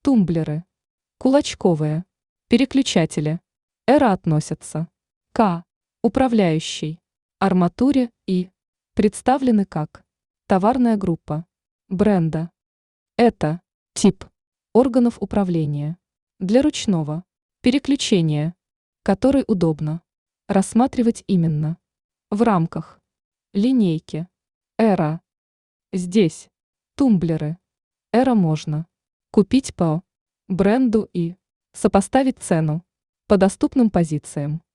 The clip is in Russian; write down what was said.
тумблеры, кулачковые, переключатели. Эра относятся к управляющей арматуре и представлены как товарная группа бренда. Это тип органов управления для ручного переключения, который удобно рассматривать именно в рамках линейки Эра. Здесь тумблеры Эра можно купить по бренду и сопоставить цену по доступным позициям.